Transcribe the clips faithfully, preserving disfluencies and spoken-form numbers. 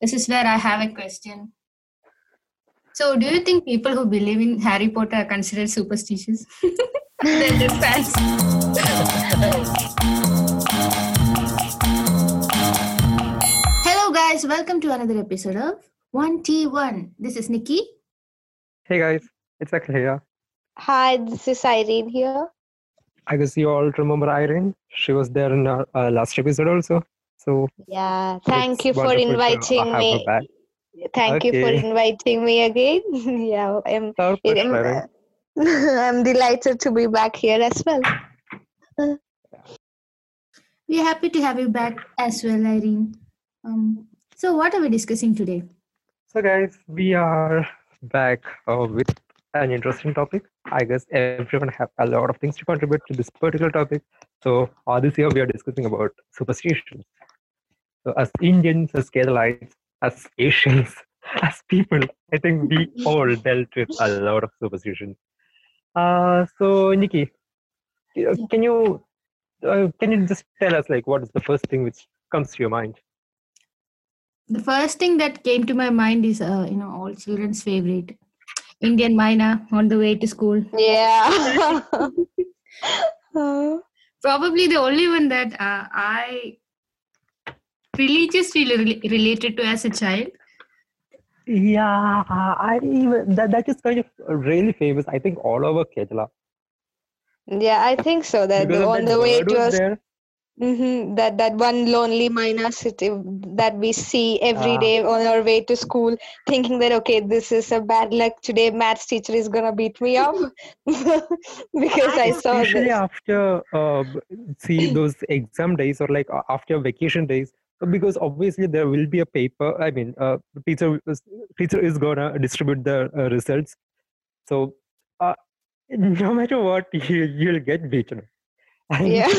This is where I have a question. So, do you think people who believe in Harry Potter are considered superstitious? They're just fans. Hello, guys. Welcome to another episode of one T one. This is Nikki. Hey guys, it's Akhil here. Hi, this is Irene here. I guess you all remember Irene. She was there in our uh, last episode also. So Yeah, thank it's you for wonderful to inviting have her me. back. Thank you for Okay, inviting me again. yeah, I'm, it's our pleasure, I'm, Irene. I'm delighted to be back here as well. We're happy to have you back as well, Irene. Um, so, what are we discussing today? So guys, we are back uh, with an interesting topic. I guess everyone have a lot of things to contribute to this particular topic. So uh, this year we are discussing about superstitions. So as Indians, as Keralites, as Asians, as people, I think we all dealt with a lot of superstitions. Uh, so Nikki, uh, can you uh, can you just tell us like what is the first thing which comes to your mind? The first thing that came to my mind is, uh, you know, all children's favorite, Indian Mina on the way to school. Yeah. Probably the only one that uh, I religiously rela- related to as a child. Yeah, I even that that is kind of really famous. I think all over Kerala yeah, I think so. That because of on that the way bird to was us, there. hmm that that one lonely minor city that we see every Uh, day on our way to school, thinking that okay, this is a bad luck today. Maths teacher is gonna beat me up because I saw especially this. after uh, b- see those exam days or like uh, after vacation days, uh, because obviously there will be a paper. I mean, uh, teacher is- teacher is gonna distribute the uh, results. So uh, no matter what, you you'll get beaten. And Yeah.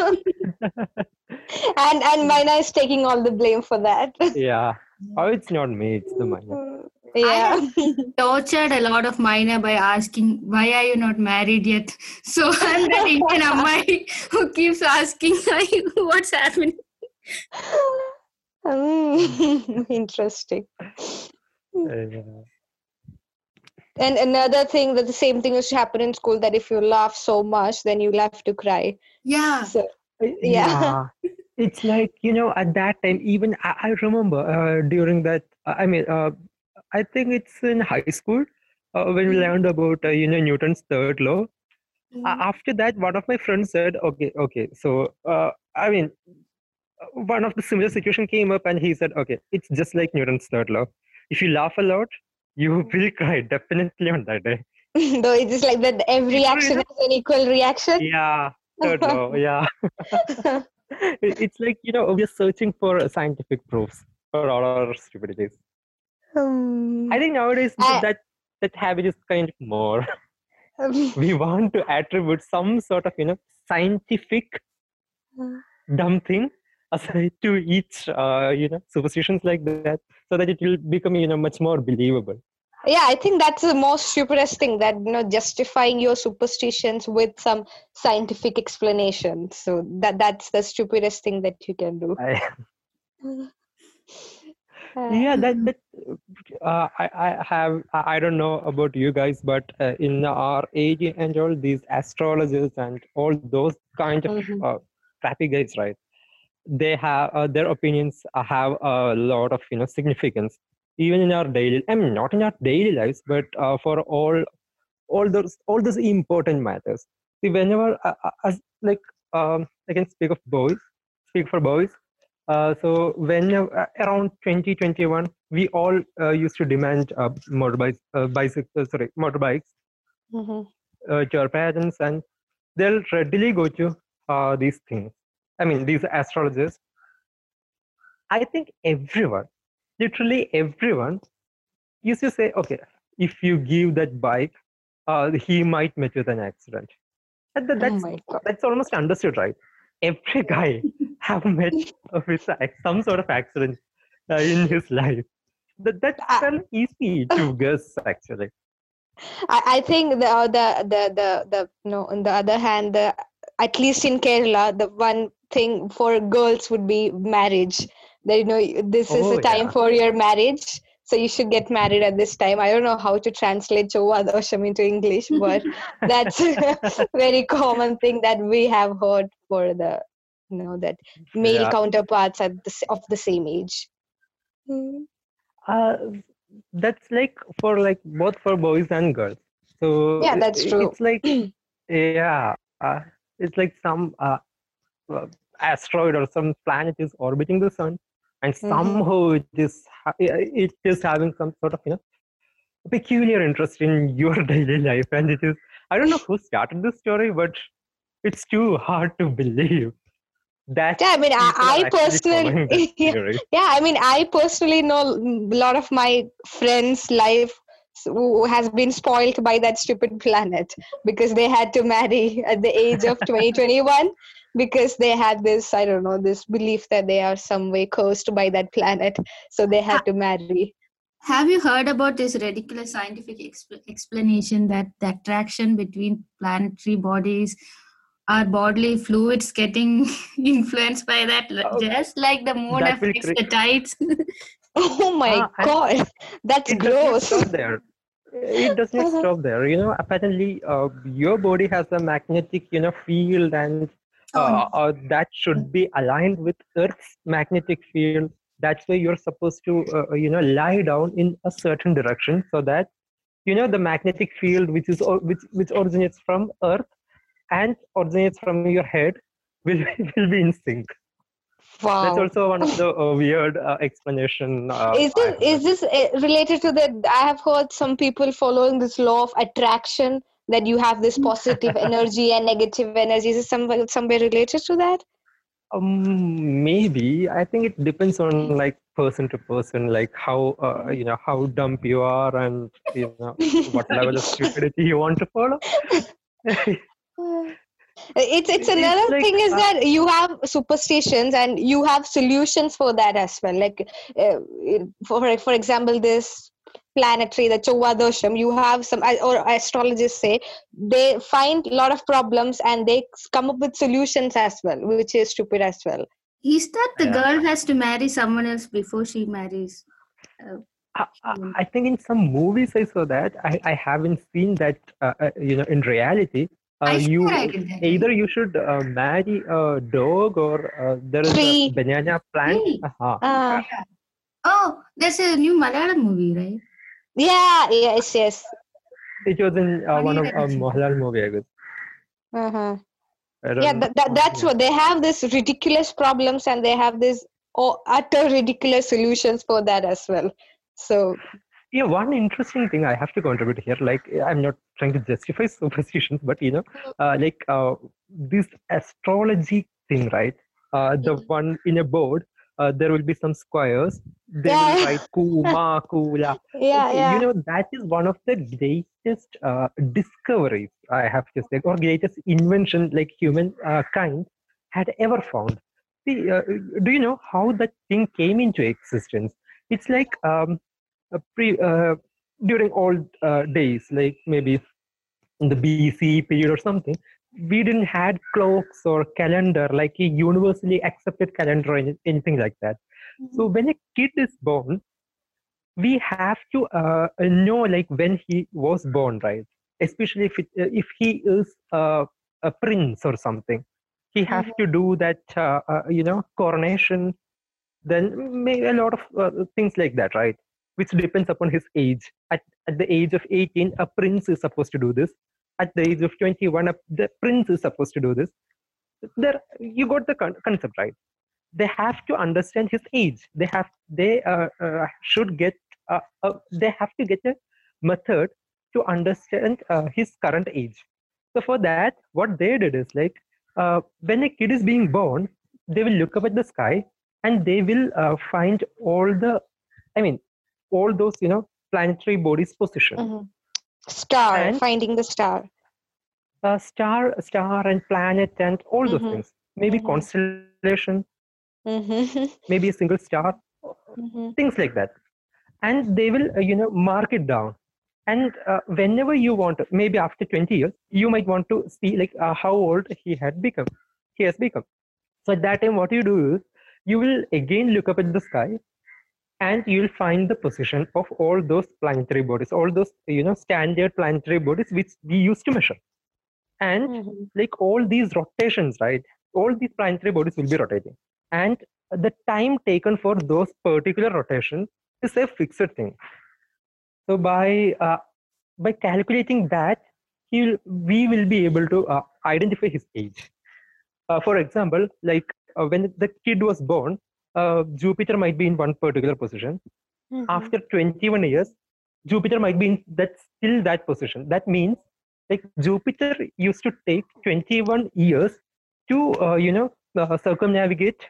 and and Mina is taking all the blame for that. yeah, oh, it's not me, it's the minor. I yeah. have tortured a lot of Mina by asking, why are you not married yet? So I'm that Indian Ammai who keeps asking, like, what's happening? Mm, Interesting. Uh, And another thing that the same thing used to happen in school that if you laugh so much, then you'll have to cry. Yeah. So yeah. yeah, it's like you know at that time even I, I remember uh, during that uh, I mean uh, I think it's in high school uh, when we learned about uh, you know Newton's third law. Uh, after that, one of my friends said, "Okay, okay." So, uh, I mean, uh, one of the similar situation came up, and he said, "Okay, it's just like Newton's third law. If you laugh a lot, you will cry definitely on that day." Though it's just like that every People, you action know, has an equal reaction. yeah, third law, yeah. It- it's like you know we are searching for scientific proofs for all our stupidities. Um, I think nowadays I- that that habit is kind of more. We want to attribute some sort of you know scientific dumb thing aside to each uh, you know superstitions like that so that it will become you know much more believable. yeah, I think that's the most stupidest thing that you know justifying your superstitions with some scientific explanation. So that that's the stupidest thing that you can do. I, Uh, yeah, that that uh, I I have I I don't know about you guys, but uh, in our age and all these astrologers and all those kind of mhm. uh, crappy guys, right? They have uh, their opinions uh, have a lot of you know significance even in our daily. I mean, not in our daily lives, but uh, for all all those all those important matters. See, whenever uh, uh, as like um, I can speak of boys, speak for boys. Uh, so when uh, around twenty twenty-one, we all uh, used to demand uh, motorbikes, uh, bicycles, sorry, motorbikes Mhm. uh, to our parents, and they'll readily go to uh, these things. I mean, these astrologers. I think everyone, literally everyone, used to say, okay, if you give that bike, uh, he might meet with an accident. And that, Oh that's my god. that's almost understood, right? Every guy have met with a- some sort of accident uh, in his life. That that's I, well easy to guess, actually. I I think the uh, the the the the no. On the other hand, the at least in Kerala, the one thing for girls would be marriage. that, you know, this is Oh, the time yeah. for your marriage. So you should get married at this time. I don't know how to translate Chova Dosham into English, but that's a very common thing that we have heard for the, you know, that male Yeah. counterparts at the, s- of the same age. Mm. Uh, that's like for like both for boys and girls. So Yeah, i- that's i- true. it's like, yeah, uh, it's like some uh, uh, asteroid or some planet is orbiting the sun, and Mhm. somehow it is ha- it is having some sort of, you know, peculiar interest in your daily life, and it is, I don't know who started this story, but it's too hard to believe that Yeah, I mean, I, people are I actually personally, following that yeah, theory. yeah, I mean, I personally know a lot of my friends' life who has been spoiled by that stupid planet because they had to marry at the age of twenty twenty-one because they had this, I don't know, this belief that they are some way cursed by that planet. So they had Ha- to marry. Have you heard about this ridiculous scientific exp- explanation that the attraction between planetary bodies are bodily fluids getting influenced by that, Uh, just like the moon that will affects create. the tides? Oh my Ah, and God, that's it does not gross. stop there. It does not Uh-huh. stop there. You know, apparently, uh, your body has a magnetic, you know, field, and Oh, uh, no. uh, that should be aligned with Earth's magnetic field. That's why you're supposed to, uh, uh, you know, lie down in a certain direction so that, you know, the magnetic field, which is or- which which originates from Earth and originates from your head, will will be in sync. That's Wow. also one of the uh, weird uh, explanation uh, Is I this is heard. this uh, related to the? I have heard some people following this law of attraction that you have this positive energy and negative energy. Is it somewhere somewhere related to that? Um, maybe. I think it depends on like person to person, like how uh, you know how dumb you are, and you know what level of stupidity you want to follow. It's it's It's another like thing is uh, that you have superstitions and you have solutions for that as well. Like uh, for for example, this planetary, the Chova Dosham, you have some, or astrologists say they find a lot of problems and they come up with solutions as well, which is stupid as well. Is that the yeah. girl has to marry someone else before she marries? Uh, I, I I think in some movies I saw that. I, I haven't seen that. Uh, uh, you know, in reality, uh, I swear I you did that, right? either you should uh, marry a dog or uh, there is a Tree. banana plant. Hey. Uh-huh. Uh, Oh, there's a new Malayalam movie, right? yeah, yes, yes. It was in uh, one Funny of that uh, it's Mohanlal movie, I guess. Uh-huh. I Yeah, don't know. that, that, Uh, that's yeah. what they have this ridiculous problems and they have this oh, utter ridiculous solutions for that as well. So, Yeah, one interesting thing I have to contribute here, like I'm not trying to justify superstitions, but you know, uh, like uh, this astrology thing, right? Uh, the one in a board, uh, there will be some squares. They will yeah, write Kuma, Kula. yeah, Okay, you yeah. know, that is one of the greatest uh, discoveries I have to say, or greatest invention like human uh, kind had ever found. See, uh, do you know how that thing came into existence? It's like um, uh, pre uh, during old uh, days, like maybe in the B C period or something, we didn't had clocks or calendar like a universally accepted calendar or any- anything like that. So when a kid is born, we have to uh, know like when he was born, right? Especially if it, uh, if he is uh, a prince or something, he have Mhm. to do that uh, uh, you know coronation, then maybe a lot of uh, things like that, right? Which depends upon his age. At, at the age of eighteen, a prince is supposed to do this. At the age of twenty-one, a, the prince is supposed to do this. There, you got the con- concept, right? They have to understand his age. They have, they uh, uh, should get, uh, uh, they have to get a method to understand uh, his current age. So for that, what they did is like, uh, when a kid is being born, they will look up at the sky and they will uh, find all the, I mean, all those, you know, planetary bodies position. Mhm. Star, And finding the star. uh, star, star and planet and all those Mm-hmm. things. Maybe Mm-hmm. constellation, Mm-hmm. maybe a single star, Mm-hmm. things like that. And they will uh, you know mark it down, and uh, whenever you want to, maybe after twenty years you might want to see like uh, how old he had become he has become. So at that time what you do is you will again look up at the sky, and you'll find the position of all those planetary bodies, all those, you know, standard planetary bodies which we used to measure. And Mhm. like all these rotations, right? All these planetary bodies will be rotating. And the time taken for those particular rotations is a fixed thing. So by uh, by calculating that, he'll, we will be able to uh, identify his age. Uh, for example, like uh, when the kid was born, uh, Jupiter might be in one particular position. Mhm. After twenty-one years, Jupiter might be in that still that position. That means like Jupiter used to take twenty-one years to uh, you know uh, circumnavigate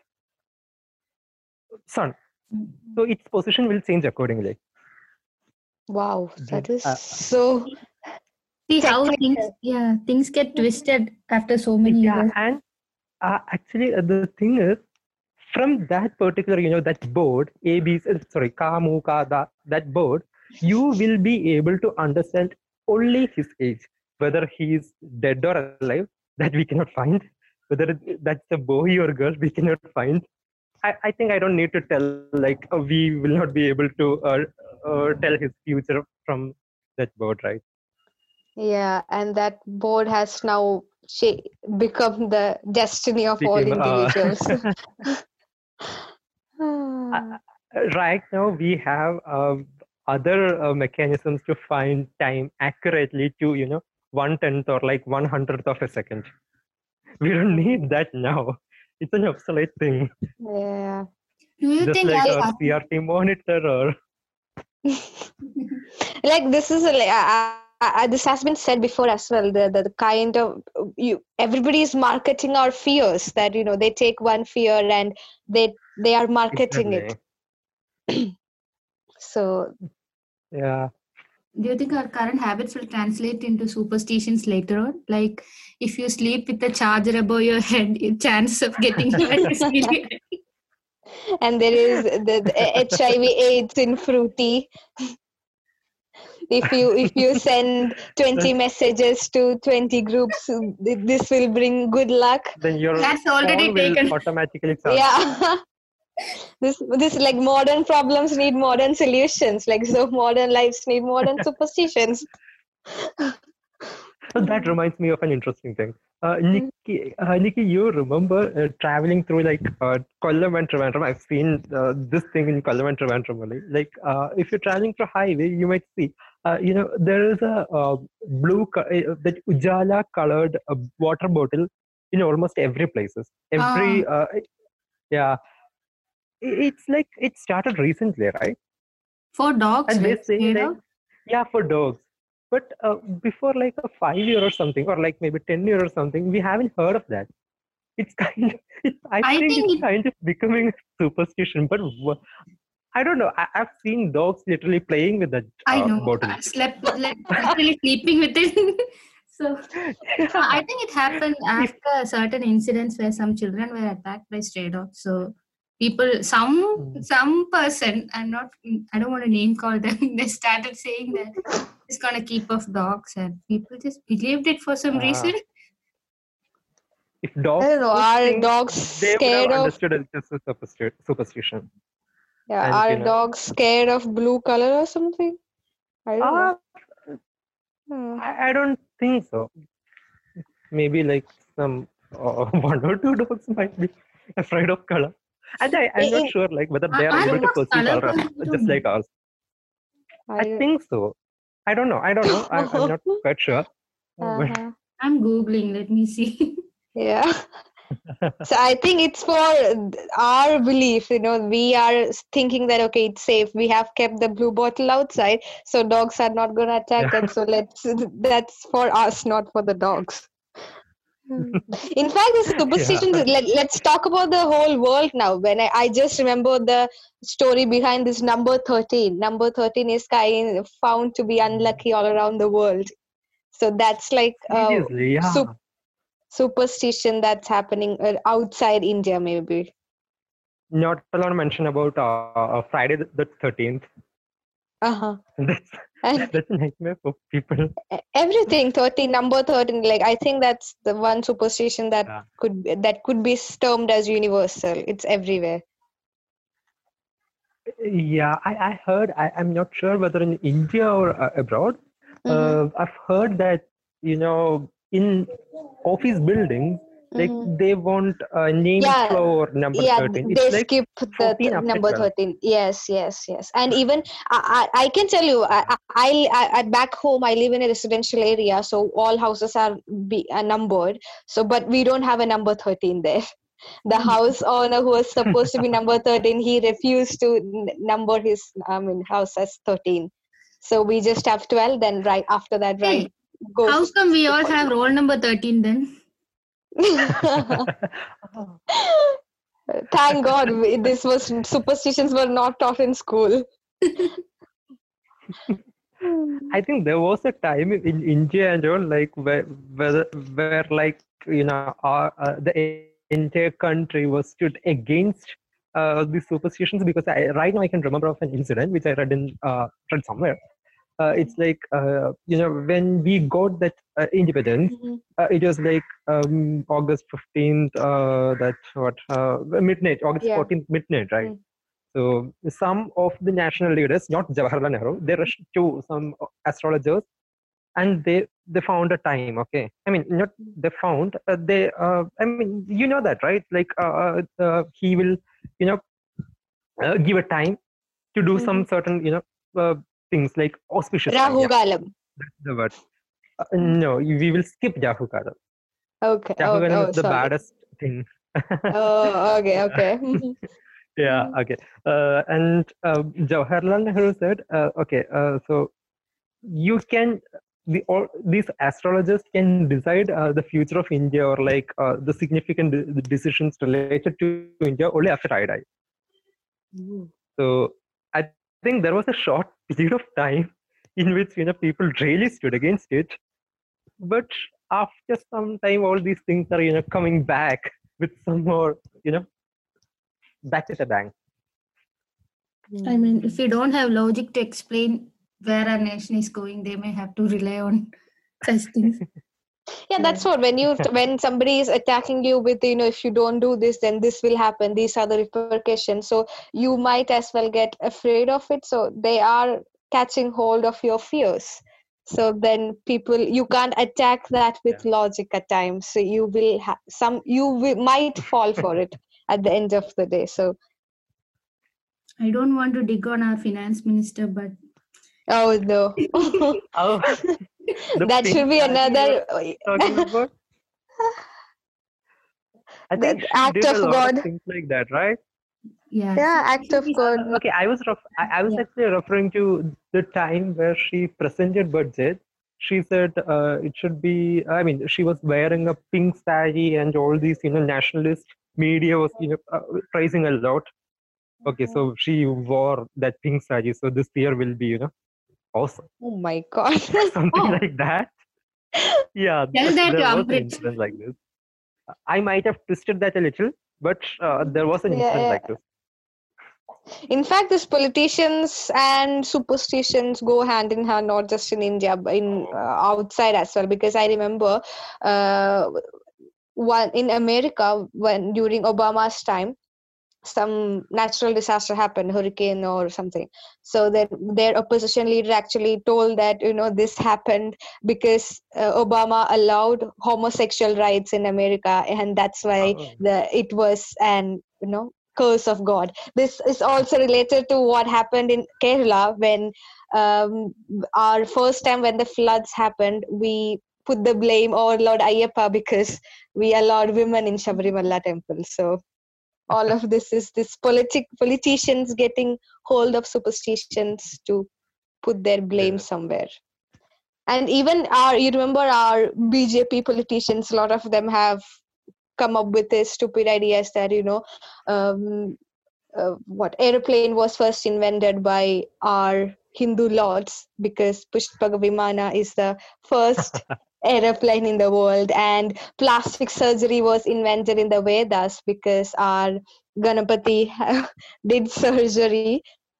Sun. So its position will change accordingly. Wow, that is Uh, so See how things, technical. yeah, things get twisted after so many yeah, years. and uh, actually uh, the thing is, from that particular, you know, that board, A, B, C, sorry, Ka, Mu, Ka, Da, that board, you will be able to understand only his age, whether he is dead or alive, that we cannot find, whether it- that's a boy or girl, we cannot find. I, I think I don't need to tell, like, uh, we will not be able to uh, uh, tell his future from that board, right? Yeah, and that board has now cha- become the destiny of all Became, uh, individuals. Uh, right now we have uh, other uh, mechanisms to find time accurately to, you know, one tenth or like one hundredth of a second. We don't need that now. It's an obsolete thing, Yeah. Do you just think like as our art- C R T monitor or Like this is a, like, uh, uh, this has been said before as well. The, the the kind of you everybody is marketing our fears, that you know they take one fear and they they are marketing it. exactly. So Yeah. do you think our current habits will translate into superstitions later on? Like if you sleep with a charger above your head, your chance of getting hurt is really high. and there is the, the H I V AIDS in Fruity. If you if you send twenty messages to twenty groups, th- this will bring good luck. Then your That's already phone will taken. automatically charge. Yeah. this this like modern problems need modern solutions. Like so modern lives need modern superstitions. So that reminds me of an interesting thing. Uh, Nikki, uh, Nikki, you remember uh, traveling through like uh, Kollam and Trivandrum? I've seen uh, this thing in Kollam and Trivandrum only. Like uh, if you're traveling through highway, you might see, uh, you know, there is a uh, blue, co- uh, that Ujala colored uh, water bottle in almost every places. Every, Ah, uh, yeah, I- it's like it started recently, right? for dogs, And right? they're saying Stray like, dog? yeah, for dogs. But uh, before like a five year or something, or like maybe ten year or something, we haven't heard of that. It's kind of, it's, I I think think it's it, kind of becoming a superstition. But wha- I don't know. I, I've seen dogs literally playing with that I uh, know. bottle. I slept with, like, literally sleeping with it. So Yeah. I think it happened If, after certain incidents where some children were attacked by stray dogs. So people, some mm, some person, I'm not, I don't want to name call them. They started saying that it's gonna keep off dogs, and people just believed it for some uh, reason. if I dogs don't know. could Are think, dogs they would have scared of understood it as a supersti- superstition. yeah? And you Are know, dogs scared of blue color or something? I don't know. uh, Hmm. I, I don't think so. Maybe like some uh, one or two dogs might be afraid of color. And I, I'm not In, sure like whether I, they are I'm able in, to not perceive color color blind. I don't just know. like us. I I, think so. I don't know. I don't know. I, I'm not quite sure. Uh, but uh-huh. I'm googling. Let me see. Yeah. So I think it's for our belief, you know, we are thinking that okay, it's safe. We have kept the blue bottle outside, so dogs are not going to attack yeah. it. So let's that's for us, not for the dogs. Hmm. In fact, the Yeah. superstitions. Let, let's talk about the whole world now. When I, I just remember the story behind this number thirteen. Number thirteen is kind found to be unlucky all around the world. So that's like a Seriously, yeah. sup- superstition that's happening uh, outside India, maybe. Not alone mention about uh, uh, Friday the the thirteenth. Uh-huh. That's And that's a nightmare for people. e- everything thirteen, number thirteen, like I think that's the one superstition that Yeah. could be, that could be termed as universal. It's everywhere. Yeah, I, I heard, I, I'm not sure whether in India or uh, abroad. Mm-hmm. Uh, I've heard that, you know, in office buildings, like Mm-hmm. they won't uh, name Yeah, floor number yeah, th- thirteen. It's they like skip the fourteen th- after number twelve. thirteen. Yes, yes, yes. And even I, I, I can tell you, I, I, I, I back home I live in a residential area, so all houses are be are numbered. So, but we don't have a number thirteen there. The house owner who was supposed to be number thirteen, he refused to n- number his I mean house as thirteen. So we just have twelve. Then right after that, right Hey, goes how come we to all have roll number thirteen then? Thank God, we- this was superstitions were not taught in school. I think there was a time in India and all, like where, where, where like you know, our, uh, the entire country was stood against uh, these superstitions, because I, right now I can remember of an incident which I read in uh, read somewhere. Uh, it's like uh, you know, when we got that uh, independence, Mhm. uh, it was like um, August fifteenth. Uh, that what uh, midnight, August Yeah. fourteenth midnight, right? Mm. So some of the national leaders, not Jawaharlal Nehru, they rushed to some astrologers, and they they found a time. Okay, I mean, not they found uh, they. Uh, I mean, you know that, right? Like uh, uh, he will, you know, uh, give a time to do some Mhm. certain, you know, uh, things like auspicious time. Rahu Yeah, Galam. that's the word. Uh, no, we will skip Rahu Kalam. Okay. Rahu Oh, Kalam oh, is the sorry. baddest thing. Oh, okay, okay. Mhm. Yeah, Mhm. okay. Uh, and uh, Jawaharlal Nehru said, uh, okay, uh, so you can, the all these astrologers can decide uh, the future of India, or like uh, the significant de- the decisions related to India only after I die. So I think there was a short period of time in which, you know, people really stood against it, but after some time, all these things are, you know, coming back with some more, you know, back to the bank. I mean, if you don't have logic to explain where our nation is going, they may have to rely on such things. Yeah, that's what when you when somebody is attacking you with, you know, if you don't do this, then this will happen. These are the repercussions. So you might as well get afraid of it. So they are catching hold of your fears. So then people, you can't attack that with Yeah. logic at times. So you will have some, you will, might fall for it at the end of the day. So I don't want to dig on our finance minister, but oh no, Oh, the that pink should be saree you another were talking about. I the think the she act did a of lot of God. things like that, right? yeah, Yeah, she, act she of is, God. Uh, okay, I was ref- I, I was yeah. actually referring to the time where she presented budget. She said uh, it should be. I mean, she was wearing a pink saree, and all these, you know, nationalist media was, you know, uh, praising a lot. Okay, so she wore that pink saree, so this year will be, you know, awesome, Oh my God. something Oh, like that. Yeah, tell th- that to there was an Amrit. incident like this. I might have twisted that a little, but uh, there was an Yeah, incident yeah. like this. In fact, these politicians and superstitions go hand in hand, not just in India, but in uh, outside as well. Because I remember, uh, one in America when during Obama's time, some natural disaster happened, hurricane or something. So that their opposition leader actually told that, you know, this happened because uh, Obama allowed homosexual rights in America, and that's why Oh. the it was an, you know, curse of God. This is also related to what happened in Kerala when um, our first time when the floods happened. We put the blame on Lord Ayyappa because we allowed women in Shabarimala temple. So all of this is this politic politicians getting hold of superstitions to put their blame Yeah. somewhere. And even our, you remember our B J P politicians, a lot of them have come up with this stupid ideas that, you know, um, uh, what airplane was first invented by our Hindu lords because Pushpaka Vimana is the first aeroplane in the world, and plastic surgery was invented in the Vedas because our Ganapati did surgery.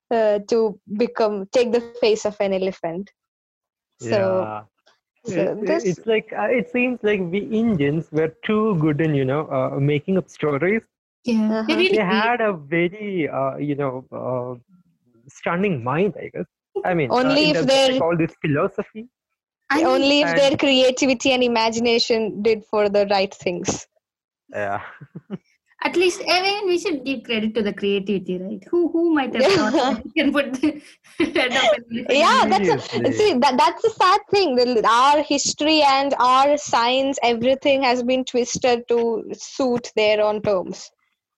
uh, to become take the face of an elephant. So, Yeah. so It, this it's like uh, it seems like we Indians were too good in you know uh, making up stories. Yeah, uh-huh. they They really had a very uh, you know uh, stunning mind, I guess. I mean, uh, only in if terms of like their all this philosophy I mean, only if and their creativity and imagination did for the right things. yeah. at least, I mean, we should give credit to the creativity, right? Who who might have thought that you can put the head of an elephant Yeah, on that's a, Seriously. see that that's a sad thing. The, our history and our science, everything has been twisted to suit their own terms.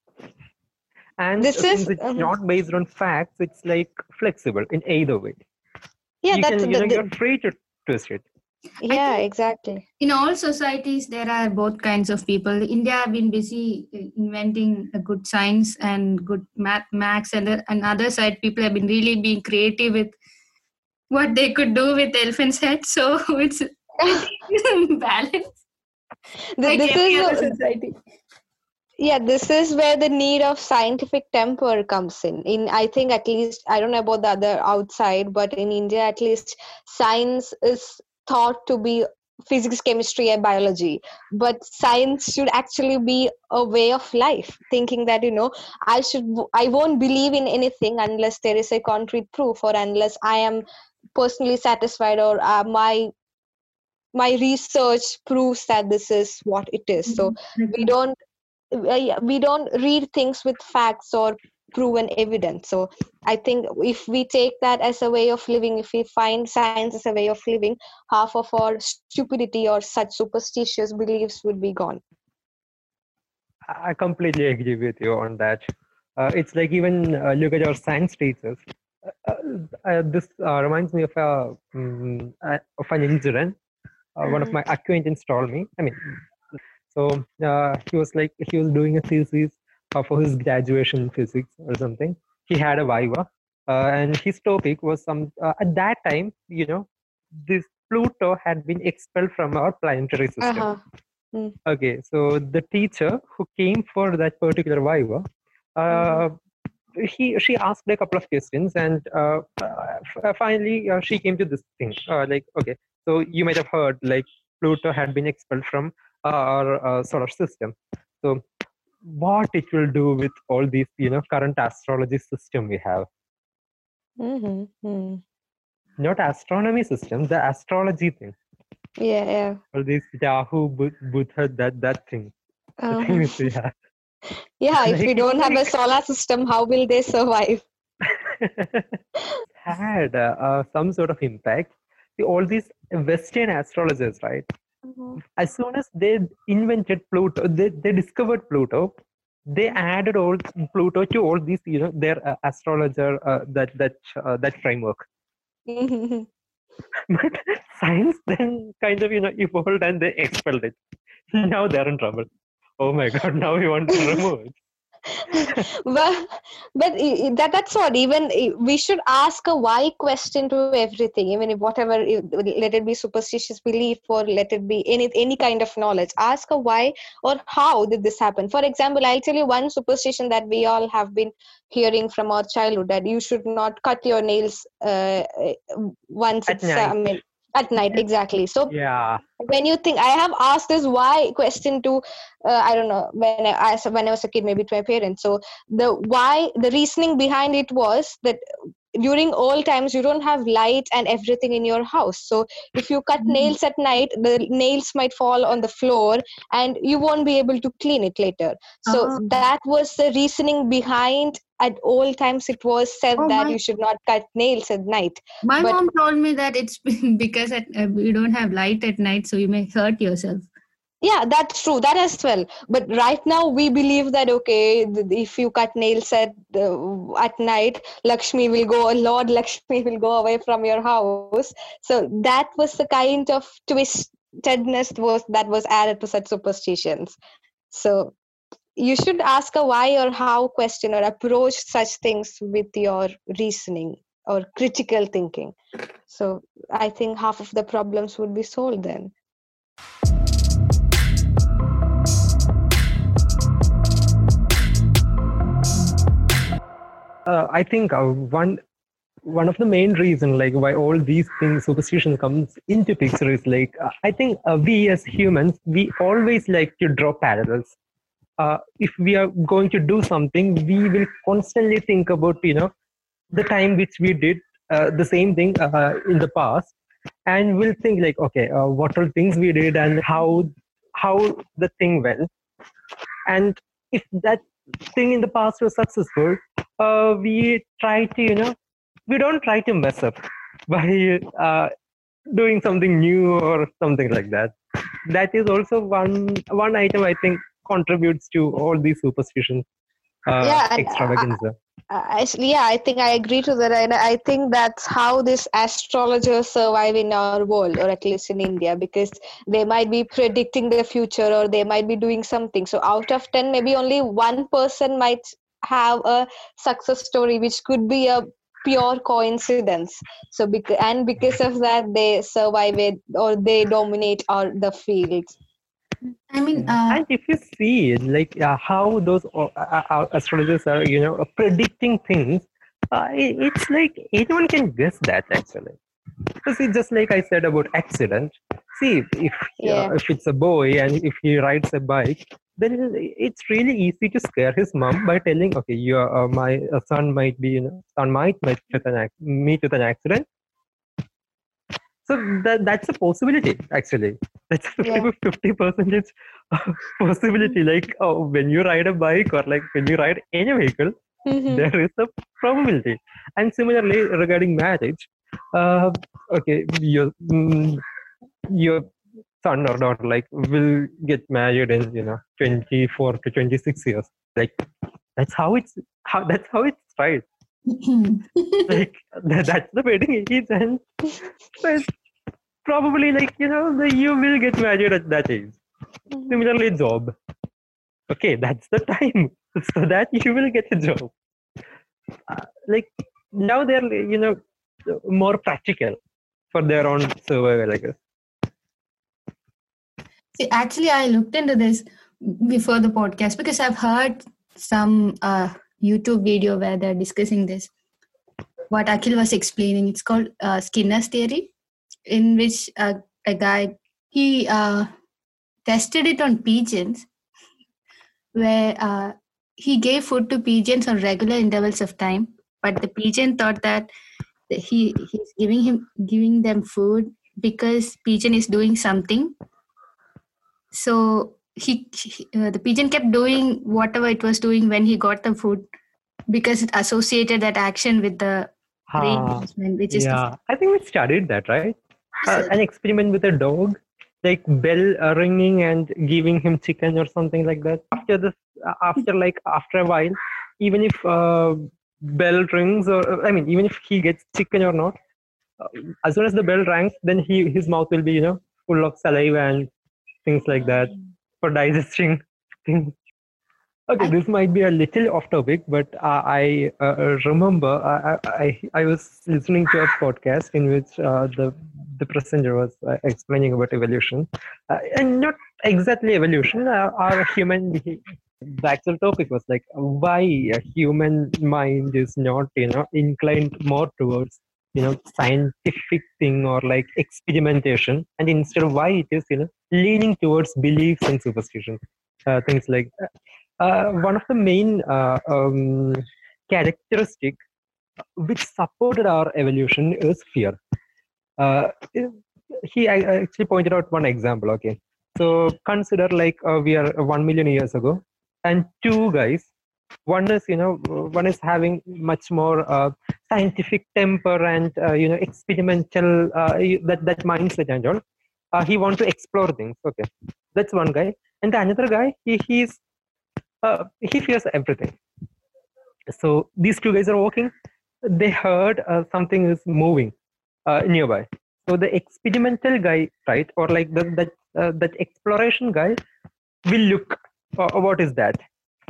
And This uh, is since it's um, not based on facts, it's like flexible in either way. yeah, You that's can, the, you know, you're the free to twist it. I yeah, think exactly. in all societies there are both kinds of people. India have been busy uh, inventing a good science and good math, maths, and the, on other side people have been really being creative with what they could do with elephant's head. So it's pretty balanced, Th- like this every is other uh, society. yeah, this is where the need of scientific temper comes in. In I think at least I don't know about the other outside, but in India at least science is thought to be physics, chemistry, and biology. But science should actually be a way of life. Thinking that you know I should I won't believe in anything unless there is a concrete proof or unless I am personally satisfied or uh, my my research proves that this is what it is. So we Okay. don't uh, yeah, we don't read things with facts or proven evidence. So I think if we take that as a way of living, if we find science as a way of living, half of our stupidity or such superstitious beliefs would be gone. I I completely agree with you on that. Uh, it's like even uh, look at our science teachers. Uh, uh, this uh, reminds me of a um, uh, of an incident. Uh, one of my acquaintance told me. I mean, so uh, he was like he was doing a thesis uh, for his graduation in physics or something. He had a viva, uh, and his topic was some. Uh, at that time, you know, this Pluto had been expelled from our planetary system. Uh-huh. Mm. Okay, so the teacher who came for that particular viva, uh, he she asked a couple of questions, and uh, uh, finally uh, she came to this thing. Uh, like, okay, so you might have heard like Pluto had been expelled from our uh, solar system. So, what it will do with all these, you know, current astrology system we have? Mm-hmm. Mm-hmm. Not astronomy system, the astrology thing. Yeah, yeah. All these Yahoo, Buddha, that that thing. The Uh-huh. things we have. Yeah, if Like, we don't have a like solar system, how will they survive? had uh, uh, some sort of impact. See, all these Western astrologers, right? As soon as they invented Pluto, they, they discovered Pluto. They added all Pluto to all these, you know, their uh, astrologer uh, that that uh, that framework. But science then kind of, you know, evolved and they expelled it. Now they're in trouble. Oh my God! Now we want to remove it. but but i- i- that that's what even i- we should ask a why question to everything, even if whatever i- let it be superstitious belief or let it be any any kind of knowledge. Ask a why or how did this happen. For example, I'll tell you one superstition that we all have been hearing from our childhood, that you should not cut your nails uh, uh, once At it's uh, I night. mean at night. Exactly. So Yeah. when you think, I have asked this why question to uh, I don't know, when I as- when I was a kid, maybe to my parents. So the why, the reasoning behind it was that during all times you don't have light and everything in your house. So if you cut nails at night, the nails might fall on the floor and you won't be able to clean it later. So Oh, that was the reasoning behind, at all times it was said oh that my you should not cut nails at night. my But mom told me that it's because at, uh, you don't have light at night, so you may hurt yourself. yeah, that's true, that as well. But right now we believe that okay, th- if you cut nails at uh, at night, Lakshmi will go, Lord Lakshmi will go away from your house. So that was the kind of twistedness was that was added to such superstitions. So you should ask a why or how question or approach such things with your reasoning or critical thinking. So I think half of the problems would be solved then. uh, I think uh, one one of the main reason like why all these things superstition comes into picture is like uh, I think uh, we as humans we always like to draw parallels. Uh, if we are going to do something, we will constantly think about you know the time which we did uh, the same thing uh, in the past, and we'll think like, okay, uh, what are things we did and how how the thing went, and if that thing in the past was successful, uh, we try to you know we don't try to mess up by uh, doing something new or something like that. That is also one one item I think contributes to all these superstitions uh, Yeah, and uh, extravaganza. Uh, actually, yeah, I think I agree to that, and I think that's how this astrologers survive in our world, or at least in India, because they might be predicting the future, or they might be doing something. So, out of ten, maybe only one person might have a success story, which could be a pure coincidence. So, because and because of that, they survive it, or they dominate our the fields. I mean, Yeah. uh, And if you see like uh, how those uh, uh, uh, astrologers are, you know, uh, predicting things, uh, it- it's like anyone can guess that actually. So see, just like I said about accident. See, if uh, Yeah. if it's a boy and if he rides a bike, then it's really easy to scare his mom by telling, okay, your uh, my uh, son might be, you know, son might meet with an ac- meet with an accident. So that that's a possibility actually. That's a fifty Yeah. fifty percentage possibility. Like oh, when you ride a bike or like when you ride any vehicle, Mm-hmm. there is a probability. And similarly regarding marriage, uh, okay, your mm, your son or daughter like will get married in you know twenty-four to twenty-six years. Like that's how it's how that's how it's right. Like that, that's the wedding age, and well, probably like you know the, you will get married at that age. Similarly, job. Okay, that's the time so that you will get a job. Uh, like now they're you know more practical for their own survival, I guess. see, actually, I looked into this before the podcast because I've heard some uh, YouTube video where they're discussing this. What Akhil was explaining, it's called uh, Skinner's theory, in which uh, a guy he uh, tested it on pigeons, where uh, he gave food to pigeons on regular intervals of time, but the pigeon thought that he he's giving him giving them food because pigeon is doing something. So he, he uh, the pigeon kept doing whatever it was doing when he got the food because it associated that action with the Ah, reinforcement, which is yeah, I think we studied that, right? Uh, the an experiment with a dog, like bell uh, ringing and giving him chicken or something like that. After this, uh, after like after a while, even if uh, bell rings or I mean, even if he gets chicken or not, uh, as soon as the bell rings, then he his mouth will be you know full of saliva and things like that for digesting things. Okay, I, this might be a little off topic, but uh, I uh, remember I, I I was listening to a podcast in which uh, the the presenter was uh, explaining about evolution, uh, and not exactly evolution. Uh, our human behavior. The actual topic was like why a human mind is not you know inclined more towards you know scientific thing or like experimentation, and instead of why it is you know leaning towards beliefs and superstitions, uh, things like uh, one of the main uh, um, characteristic which supported our evolution is fear. Uh, he I- I actually pointed out one example. Okay, so consider like uh, we are one million years ago, and two guys. One is you know one is having much more uh, scientific temper and uh, you know experimental uh, that that mindset and all. Uh, he want to explore things. Okay, that's one guy, and the another guy he he's uh, he fears everything. So these two guys are walking. They heard uh, something is moving uh, nearby. So the experimental guy, right, or like the, that uh, that exploration guy, will look. Uh, what is that?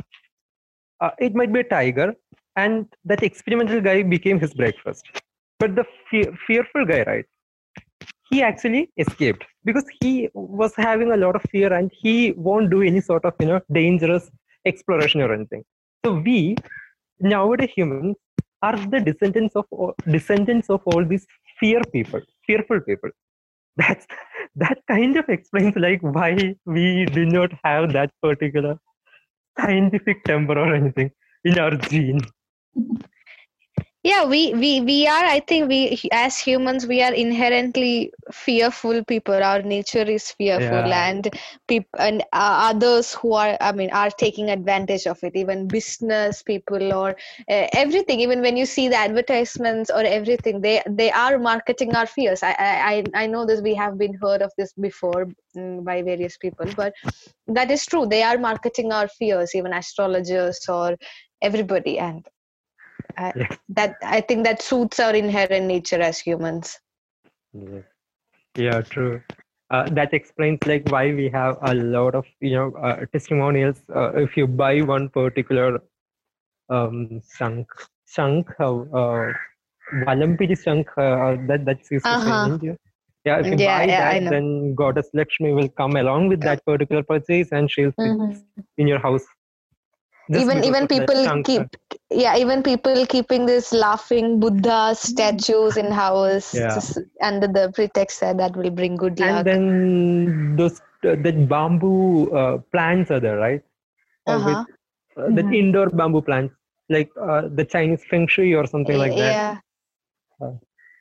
Uh, it might be a tiger, and that experimental guy became his breakfast. But the fe- fearful guy, right? He actually escaped because he was having a lot of fear, and he won't do any sort of you know dangerous exploration or anything. So we nowadays humans are the descendants of all, descendants of all these fear people, fearful people. That's that kind of explains like why we do not have that particular scientific temper or anything in our gene. Yeah, we, we we are, I think we as humans we are inherently fearful people. Our nature is fearful, Yeah. and people and uh, others who are, I mean, are taking advantage of it. Even business people or uh, everything. Even when you see the advertisements or everything, they they are marketing our fears. I I I I know this. We have been heard of this before mm, by various people, but that is true. They are marketing our fears. Even astrologers or everybody, and I, Yes. that I think that suits our inherent nature as humans. Yeah, yeah, true. Uh, that explains like why we have a lot of you know uh, testimonials. Uh, if you buy one particular um, chunk, chunk, uh, uh, Valampiri chunk, uh, that that's used to say in Uh-huh. India. Yeah, if you Yeah, buy yeah, I that, know. then Goddess Lakshmi will come along with that particular purchase, and she'll fix Mhm. in your house. Just Even because even of that people chunk. keep yeah even people keeping this laughing Buddha statues in house Yeah. just under the pretext that that will bring good And luck. then those uh, that bamboo uh, plants are there, right? Uh, with Uh-huh. uh, that Mhm. indoor bamboo plants, like uh, the Chinese feng shui or something like that. Yeah. Uh,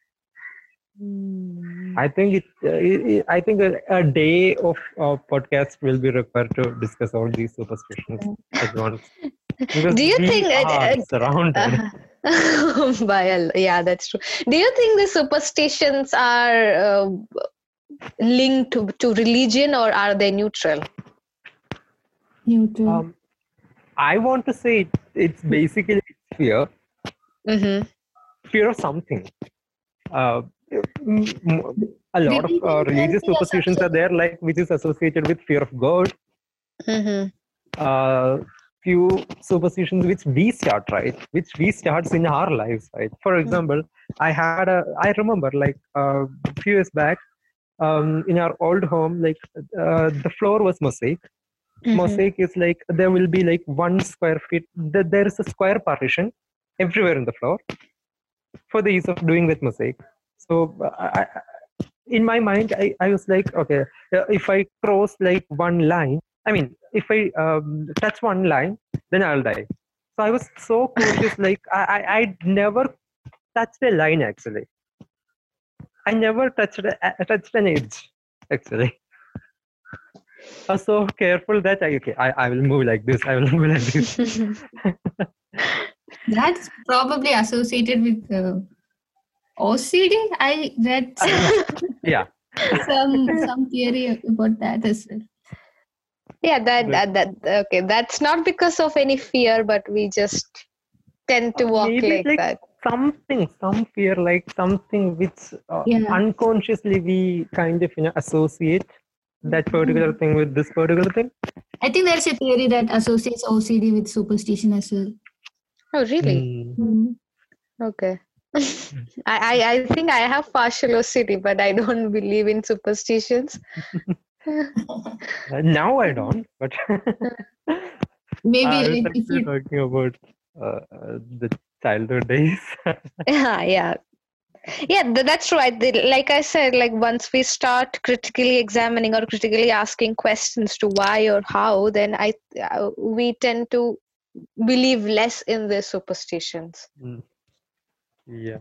Mm. I think it, uh, it, it- I think a, a day of uh, podcast will be required to discuss all these superstitions at once, because Do you we think uh, are surrounded. uh, uh, by a, yeah, that's true. Do you think the superstitions are uh, linked to, to religion, or are they neutral? Neutral. Um, I want to say it, it's basically fear, Mm-hmm. fear of something. Uh, mm, mm, a lot of uh, Religion can religious be superstitions are associated. there, like which is associated with fear of God. Mm-hmm. Uh, few superstitions which we start, right, which we starts in our lives, right. For example, I had a, I remember like a few years back, um, in our old home, like uh, the floor was mosaic. Mm-hmm. Mosaic is like there will be like one square feet. th- There is a square partition everywhere in the floor for the ease of doing with mosaic. So uh, I, I- in my mind, I, I was like, okay, uh, if I cross like one line, I mean, if I um, touch one line, then I'll die. So I was so cautious, like I, I, I never touched a line actually. I never touched a, a- touched an edge actually. I was so careful that I, okay, I, I will move like this. I will move like this. That's probably associated with uh, O C D. I read Yeah. some some theory about that as well. Yeah, that, But, that that okay. That's not because of any fear, but we just tend to uh, walk maybe like like that. something, some fear, like something which uh, Yeah. unconsciously we kind of you know associate that particular thing with this particular thing. I think there's a theory that associates O C D with superstition as well. Oh, really? Mm. Mm. Okay. I, I I think I have partial O C D, but I don't believe in superstitions. Uh, now I don't, but Maybe I was like if actually you talking about uh, uh, the childhood days. Yeah, yeah. Yeah, th- that's true. I, did- like I said, like once we start critically examining or critically asking questions to why or how, then I uh, we tend to believe less in the superstitions. Mm. Yeah.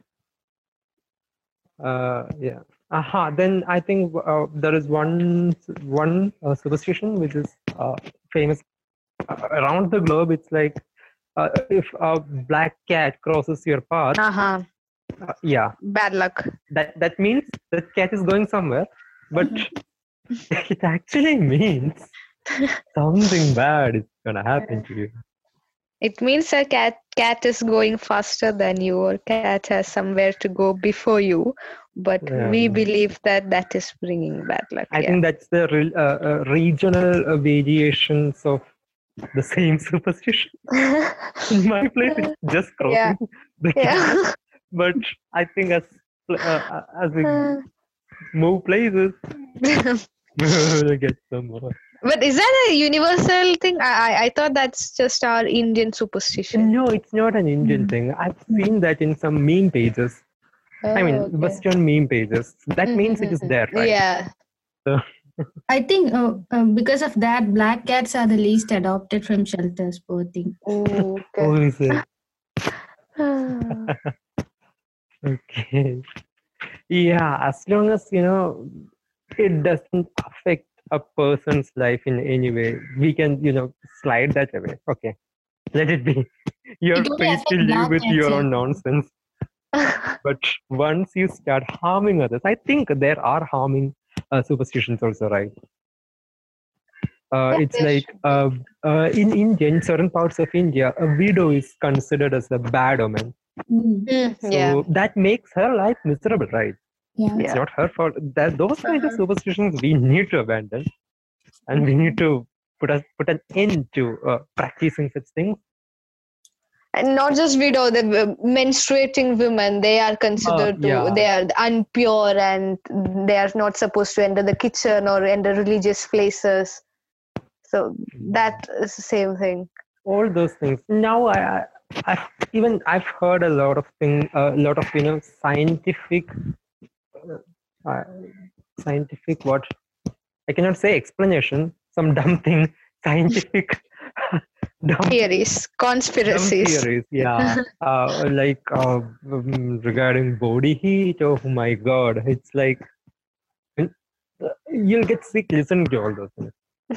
Uh, yeah. Aha. Then I think uh, there is one one uh, superstition which is uh, famous uh, around the globe. It's like uh, if a black cat crosses your path, Uh-huh. uh, yeah, Bad luck. that that means that cat is going somewhere, but it actually means something bad is gonna happen to you. It means a cat cat is going faster than you, or cat has somewhere to go before you. But we Um, believe that that is bringing bad luck. I Yeah. think that's the re- uh, uh, regional uh, variations of the same superstition. In my place, it's just Yeah. crossing the cat. Yeah. But I think as uh, as we move places, we will get some more. But is that a universal thing? I, I I thought that's just our Indian superstition. No, it's not an Indian Mm. thing. I've seen that in some meme pages. Oh, I mean, okay. Western meme pages. That means it is there, right? Yeah. So, I think uh, um, because of that, black cats are the least adopted from shelters. Poor thing. Oh, okay. oh, is it? Ah. Okay. Yeah, as long as, you know, it doesn't affect a person's life in any way, we can, you know, slide that away. Okay. Let it be. You're It only free to affects live black with cats. your I own think. nonsense. But once you start harming others, I think there are harming uh, superstitions also, right? Uh, Yeah, it's there like should be. uh, uh, in India, in certain parts of India, a widow is considered as a bad omen. Mm. Mm, So yeah. that makes her life miserable, right? Yeah. It's Yeah. not her fault. That those kinds of Uh-huh. superstitions we need to abandon, and we need to put a, put an end to uh, practicing such things. And not just widow, the w- menstruating women, they are considered to, yeah. they are unpure and they are not supposed to enter the kitchen or enter religious places. So that is the same thing. All those things. Now, I, I I've, even I've heard a lot of thing, a lot of you know scientific, uh, uh, scientific what I cannot say explanation. Some dumb thing, scientific, dumb Theories, dumb conspiracies. theories. Yeah, uh, like uh, um, regarding body heat. Oh my God, it's like uh, you'll get sick listening to all those things.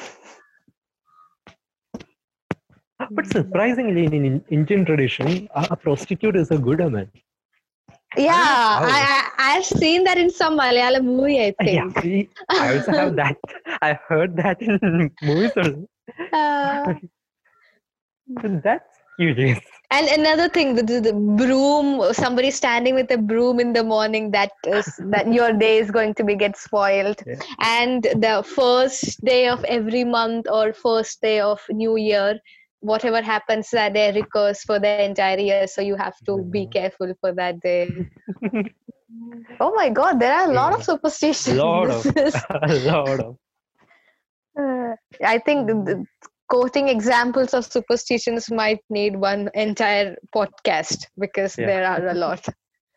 But surprisingly, in, in Indian tradition, a, a prostitute is a good woman. Yeah, I don't know how. I, I, I've seen that in some Malayalam movie, I Yeah, think. we- I also have that. I heard that in movies also. Uh, So that's curious. and another thing, the, the, the broom, somebody standing with a broom in the morning, that is that your day is going to be get spoiled. Yeah. And the first day of every month or first day of New Year, whatever happens that day recurs for the entire year. So you have to be Yeah. careful for that day. Oh my God, there are a lot of Yeah. superstitions. Lot This of, is- a lot of. Uh, I think the- the quoting examples of superstitions might need one entire podcast because Yeah. there are a lot.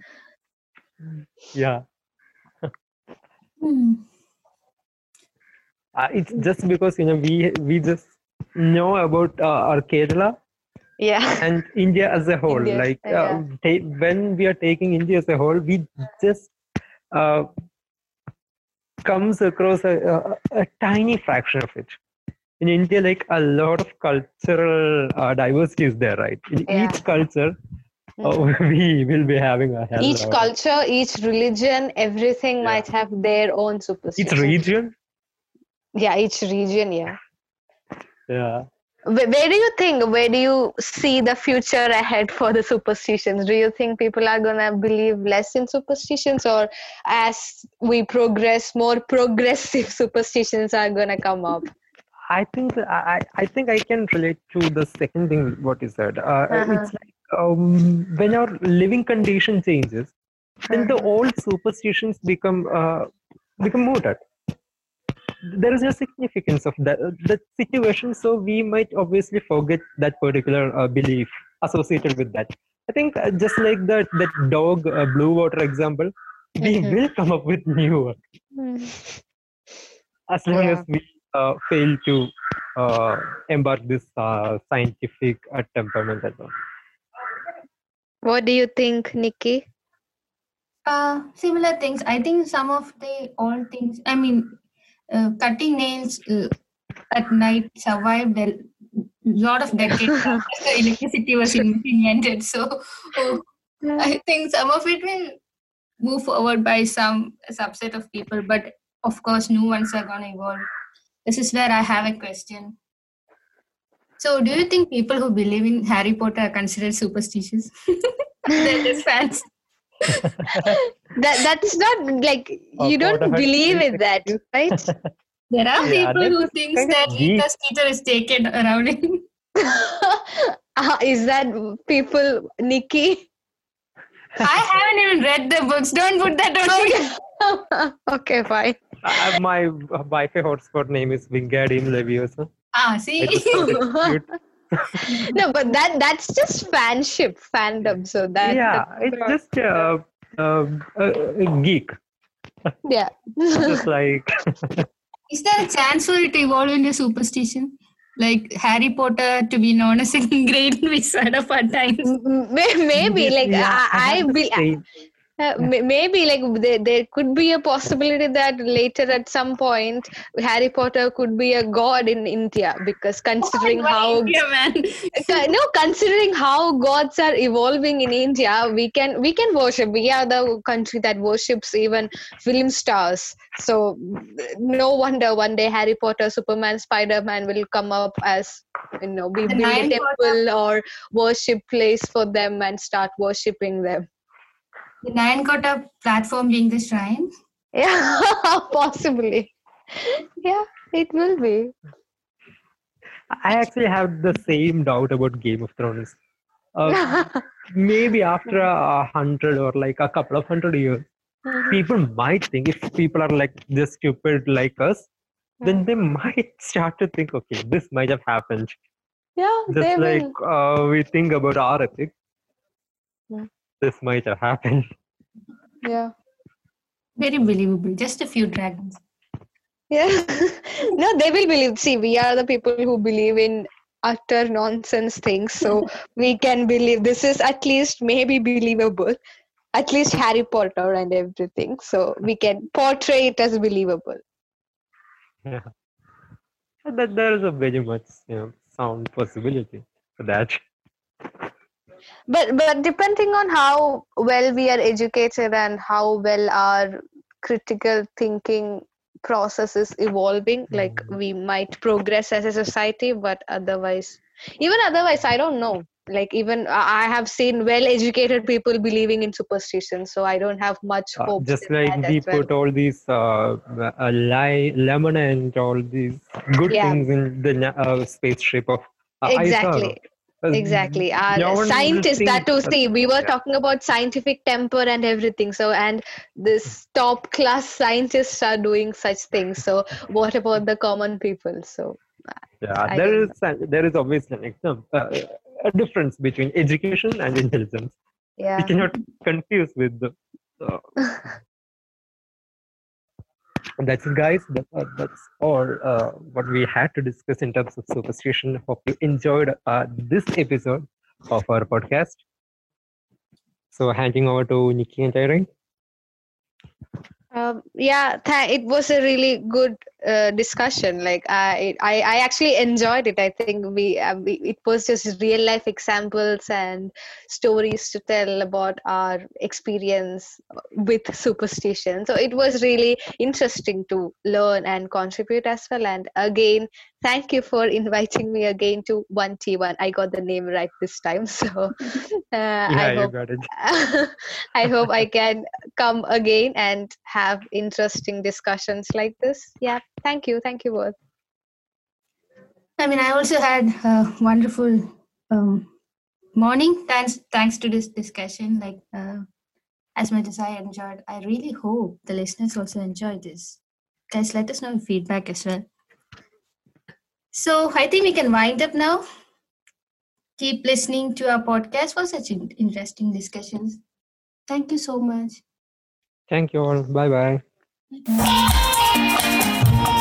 Yeah. Hmm. Uh, it's just because you know we we just know about uh, our Kerala Yeah. and India as a whole. India, Like uh, yeah. ta- when we are taking India as a whole, we just uh, comes across a, a, a tiny fraction of it. In India, like a lot of cultural uh, diversity is there, right? In Yeah. each culture, uh, Mhm. we will be having a hell Each lot of- culture, each religion, everything Yeah. might have their own each superstition. region. Yeah, each region, yeah. Yeah. Where, where do you think, where do you see the future ahead for the superstitions? Do you think people are going to believe less in superstitions, or as we progress, more progressive superstitions are going to come up? I think I, I I think I can relate to the second thing what you said. Uh, Uh-huh. It's like um, when our living condition changes, then the Uh-huh. old superstitions become uh, become mooted. There is no significance of that that situation, so we might obviously forget that particular uh, belief associated with that. I think uh, just like that that dog uh, blue water example, we Mhm. will come up with new one as long Yeah. as we uh, fail to uh, embark this uh, scientific uh, temperament as well. What do you think, Nikki? Uh, similar things. I think some of the old things. I mean, uh, cutting nails uh, at night survived a lot of decades after the electricity was in- invented. So, oh, I think some of it will move forward by some subset of people, but of course, new ones are gonna evolve. This is where I have a question. So, do you think people who believe in Harry Potter are considered superstitious? They're just fans. That that's not like Uh, you don't Potterhead believe is in that, right? There are Yeah, people they're who just thinks kind of that geek. Rita Skeeter is taken around him. Uh, is that people, Nikki? I haven't even read the books. Don't put that on me. Okay, okay, fine. Uh, my uh, Wi-Fi hotspot name is Wingardium Leviosa. Ah, I see. just thought it's cute. No, but that that's just fanship, fandom. So that Yeah, the it's people just uh, uh, uh, a geek, are- yeah. just like Is there a chance for it to evolve into superstition? Like Harry Potter to be known as a great wizard of our times. M- may- Maybe like yeah, I, I I have the be, same. Uh, may- maybe like there, there could be a possibility that later at some point Harry Potter could be a god in India because considering Why how India, man? Uh, no, considering how gods are evolving in India, we can we can worship. We are the country that worships even film stars. So no wonder one day Harry Potter, Superman, Spider Man will come up as you know we The build a nine temple or worship place for them and start worshipping them. The Nine Kota platform being the shrine. Yeah, possibly. Yeah, it will be. I actually have the same doubt about Game of Thrones. Uh, maybe after a hundred or like a couple of hundred years, people might think if people are like this stupid like us, then they might start to think, okay, this might have happened. Yeah, Just they like will. uh, we think about our ethics, Yeah. this might have happened. Yeah. Very believable. Just a few dragons. Yeah. No, they will believe. See, we are the people who believe in utter nonsense things. So we can believe this is at least maybe believable. At least Harry Potter and everything. So we can portray it as believable. Yeah. That there is a very much you know, sound possibility for that. But but depending on how well we are educated and how well our critical thinking process is evolving, like Mm. we might progress as a society, but otherwise, even otherwise, I don't know. Like even I I have seen well-educated people believing in superstitions, so I don't have much Uh, hopes just in like that we as well. put all these uh, uh, li- lemon and all these good Yeah, things in the na- uh, spaceship of uh, Aizawa. exactly. Uh, Exactly. no Uh, one will scientists, think that to that, see, we were yeah, talking about scientific temper and everything. So, and this top class scientists are doing such things. So, what about the common people? So, yeah, I there don't is know. a- there is obviously an exam, uh, a difference between education and intelligence. We Yeah. cannot confuse with the. Uh, that's it, guys. That, uh, that's all uh, what we had to discuss in terms of superstition. Hope you enjoyed uh, this episode of our podcast. So, handing over to Nikki and Irene. Um, yeah, th- it was a really good uh, discussion. Like I, I, I actually enjoyed it. I think we, uh, we, it was just real life examples and stories to tell about our experience with superstition. So it was really interesting to learn and contribute as well. And again, thank you for inviting me again to one T one. I got the name right this time. So uh, Yeah, I you hope. got it. I hope I can come again and have interesting discussions like this. Yeah, thank you. Thank you both. I mean, I also had a wonderful um, morning. Thanks, thanks to this discussion. Like uh, as much as I enjoyed, I really hope the listeners also enjoyed this. Guys, let us know your feedback as well. So I think we can wind up now. Keep listening to our podcast for such in- interesting discussions. Thank you so much. Thank you all. Bye bye. Bye.